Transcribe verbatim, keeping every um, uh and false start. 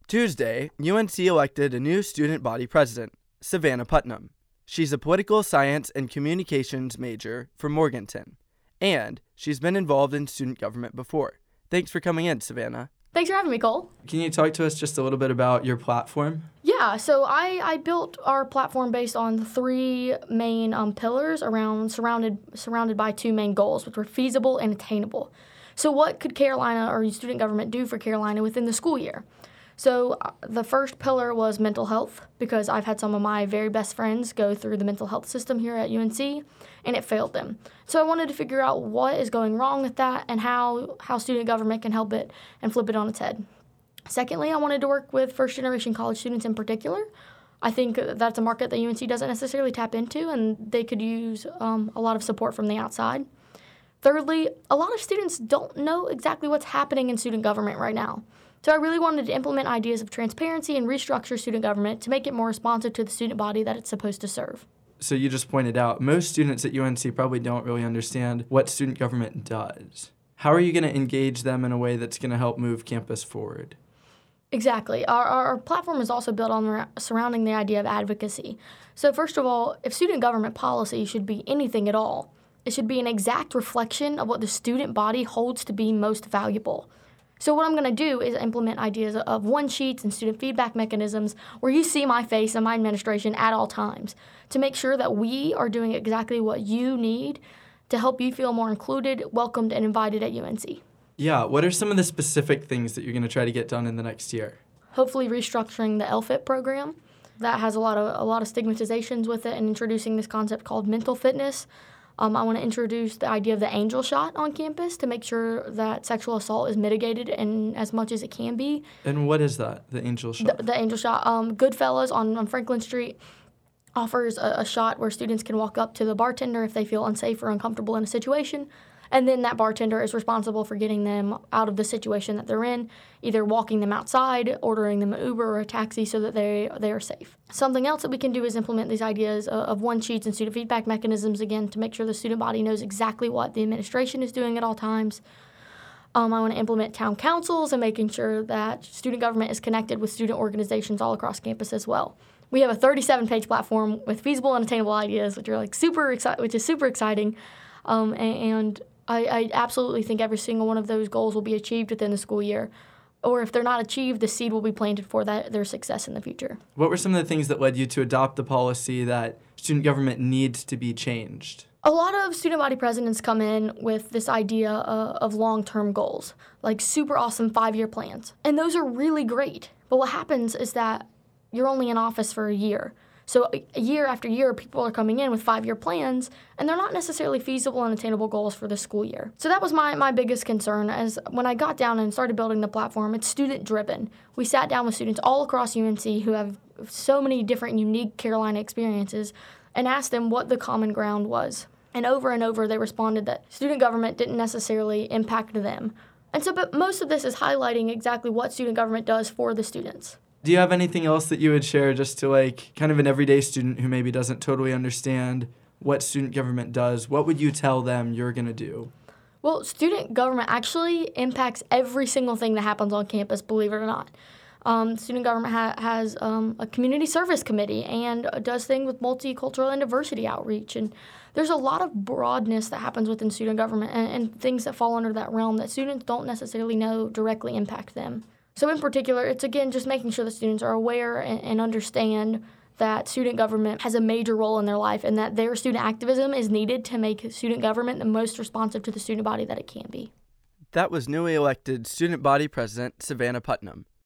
Tuesday, U N C elected a new student body president, Savannah Putnam. She's a political science and communications major from Morganton, and she's been involved in student government before. Thanks for coming in, Savannah. Thanks for having me, Cole. Can you talk to us just a little bit about your platform? Yeah, so I, I built our platform based on three main um, pillars around surrounded surrounded by two main goals, which were feasible and attainable. So what could Carolina or student government do for Carolina within the school year? So uh, the first pillar was mental health, because I've had some of my very best friends go through the mental health system here at U N C, and it failed them. So I wanted to figure out what is going wrong with that and how, how student government can help it and flip it on its head. Secondly, I wanted to work with first-generation college students in particular. I think that's a market that U N C doesn't necessarily tap into, and they could use um, a lot of support from the outside. Thirdly, a lot of students don't know exactly what's happening in student government right now. So I really wanted to implement ideas of transparency and restructure student government to make it more responsive to the student body that it's supposed to serve. So you just pointed out, most students at U N C probably don't really understand what student government does. How are you going to engage them in a way that's going to help move campus forward? Exactly. Our, our platform is also built on surrounding the idea of advocacy. So first of all, if student government policy should be anything at all, it should be an exact reflection of what the student body holds to be most valuable. So what I'm going to do is implement ideas of one-sheets and student feedback mechanisms where you see my face and my administration at all times to make sure that we are doing exactly what you need to help you feel more included, welcomed, and invited at U N C. Yeah, what are some of the specific things that you're going to try to get done in the next year? Hopefully restructuring the L F I T program. That has a lot of a lot of stigmatizations with it, and introducing this concept called mental fitness. Um, I want to introduce the idea of the angel shot on campus to make sure that sexual assault is mitigated in as much as it can be. And what is that, the angel shot? The, the angel shot. Um, Goodfellas on, on Franklin Street offers a, a shot where students can walk up to the bartender if they feel unsafe or uncomfortable in a situation, and then that bartender is responsible for getting them out of the situation that they're in, either walking them outside, ordering them an Uber or a taxi so that they, they are safe. Something else that we can do is implement these ideas of, of one-sheets and student feedback mechanisms, again, to make sure the student body knows exactly what the administration is doing at all times. Um, I want to implement town councils and making sure that student government is connected with student organizations all across campus as well. We have a thirty-seven page platform with feasible and attainable ideas, which are like super exci- which is super exciting, um, and, and I, I absolutely think every single one of those goals will be achieved within the school year. Or if they're not achieved, the seed will be planted for that their success in the future. What were some of the things that led you to adopt the policy that student government needs to be changed? A lot of student body presidents come in with this idea uh, of long-term goals, like super awesome five-year plans. And those are really great. But what happens is that you're only in office for a year. So a year after year, people are coming in with five-year plans, and they're not necessarily feasible and attainable goals for the school year. So that was my, my biggest concern, as when I got down and started building the platform, it's student-driven. We sat down with students all across U N C who have so many different unique Carolina experiences and asked them what the common ground was. And over and over, they responded that student government didn't necessarily impact them. And so, but most of this is highlighting exactly what student government does for the students. Do you have anything else that you would share just to like kind of an everyday student who maybe doesn't totally understand what student government does? What would you tell them you're going to do? Well, student government actually impacts every single thing that happens on campus, believe it or not. Um, student government ha- has um, a community service committee and does things with multicultural and diversity outreach. And there's a lot of broadness that happens within student government and, and things that fall under that realm that students don't necessarily know directly impact them. So in particular, it's, again, just making sure that students are aware and, and understand that student government has a major role in their life and that their student activism is needed to make student government the most responsive to the student body that it can be. That was newly elected student body president Savannah Putnam.